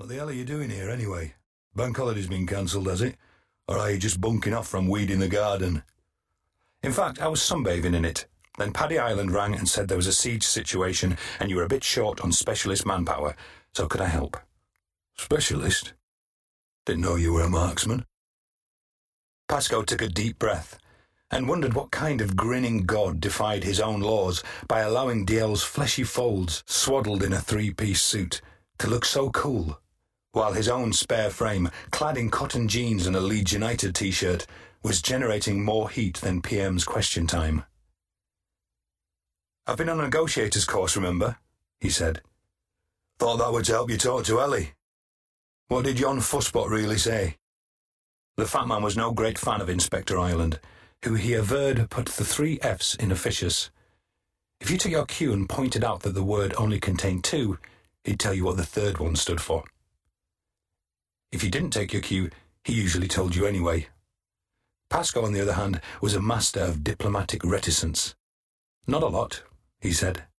What the hell are you doing here, anyway? Bank holiday's been cancelled, has it? Or are you just bunking off from weeding the garden? In fact, I was sunbathing in it. Then Paddy Island rang and said there was a siege situation and you were a bit short on specialist manpower, so could I help? Specialist? Didn't know you were a marksman. Pascoe took a deep breath and wondered what kind of grinning god defied his own laws by allowing Diel's fleshy folds, swaddled in a three-piece suit, to look so cool, while his own spare frame, clad in cotton jeans and a Leeds United t-shirt, was generating more heat than PM's question time. "I've been on a negotiator's course, remember?" he said. "Thought that would help you talk to Ellie. What did yon fusspot really say?" The fat man was no great fan of Inspector Ireland, who he averred put the 3 F's in officious. If you took your cue and pointed out that the word only contained 2, he'd tell you what the third one stood for. If you didn't take your cue, he usually told you anyway. Pascoe, on the other hand, was a master of diplomatic reticence. "Not a lot," he said.